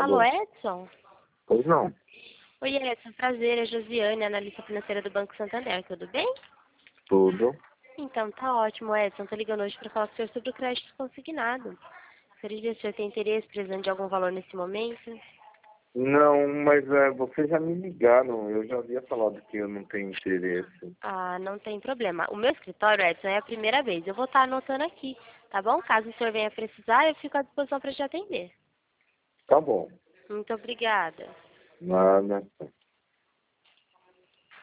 Alô, Edson? Pois não. Oi, Edson. Prazer. É Josiane, analista financeira do Banco Santander. Tudo bem? Tudo. Então, tá ótimo, Edson. Tô ligando hoje para falar com o senhor sobre o crédito consignado. Gostaria de ver se o senhor tem interesse, precisando de algum valor nesse momento. Não, mas vocês já me ligaram. Eu já havia falado que eu não tenho interesse. Ah, não tem problema. O meu escritório, Edson, é a primeira vez. Eu vou estar anotando aqui, tá bom? Caso o senhor venha precisar, eu fico à disposição para te atender. Tá bom. Muito obrigada. Nada.